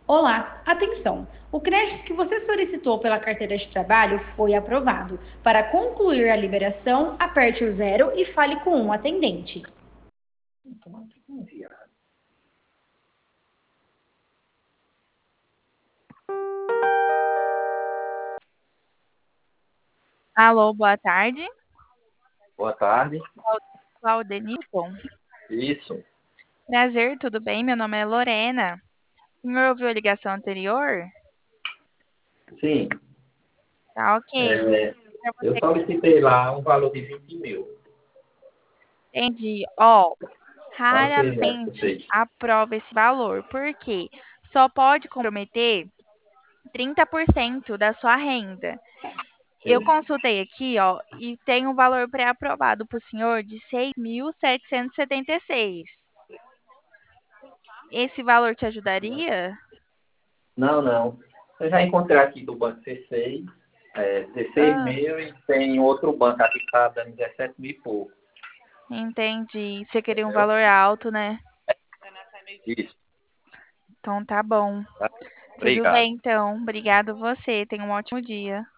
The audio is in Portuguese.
Olá, atenção! O crédito que você solicitou pela carteira de trabalho foi aprovado. Para concluir a liberação, aperte o zero e fale com um atendente. Alô, boa tarde. Boa tarde. Claudenilton. Isso. Prazer, tudo bem? Meu nome é Lorena. O senhor ouviu a ligação anterior? Sim, Tá ok. Pra eu você solicitei lá um valor de 20 mil. entendi. Ó, Qual seria raramente esse? aprova esse valor. Por quê? Só pode comprometer 30% da sua renda. Eu Sim. consultei aqui, ó, e tem um valor pré-aprovado para o senhor de 6.776. Esse valor te ajudaria? Não, não. Eu já encontrei aqui do Banco C6, 16 Ah, mil e tem outro banco aqui que está dando 17 mil e pouco. entendi. Você queria um Entendeu? valor alto, né? Isso. Então tá bom. Tá? Tudo Obrigado. bem, então. Obrigado você. Tenha um ótimo dia.